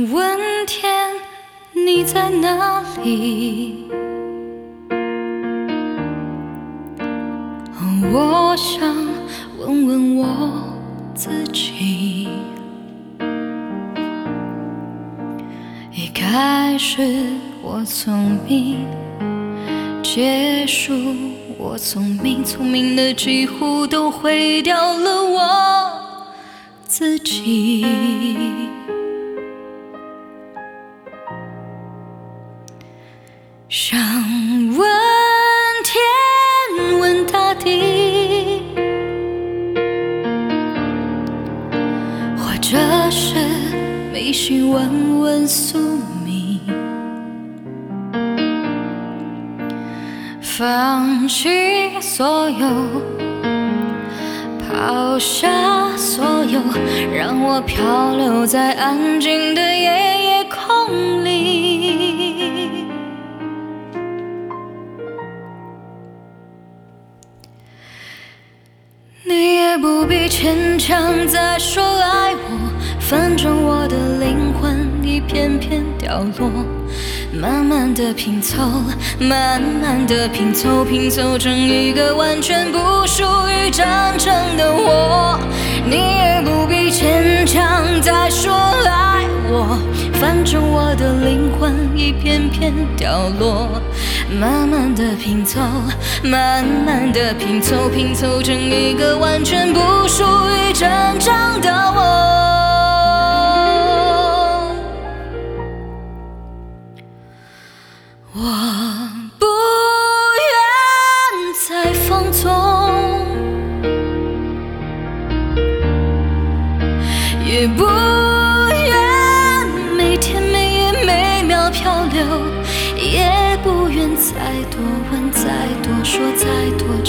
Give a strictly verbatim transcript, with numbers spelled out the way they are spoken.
问天，你在哪里？我想问问我自己。一开始我聪明，结束我聪明，聪明的几乎都毁掉了我自己。想问天，问大地，或者是迷信问问宿命，放弃所有，抛下所有，让我漂流在安静的夜夜空里。你也不必牵强再说爱我，反正我的灵魂一片片掉落，慢慢的拼凑，慢慢的拼凑，拼凑成一个完全不属于真正的我。你也不必牵强再说爱我，反正我的灵魂一片片掉落，慢慢的拼凑，慢慢的拼凑，拼凑成一个完全不属于真正的我。我不愿再放纵，也不愿每天每夜每秒漂流，也不愿再多问再多说再多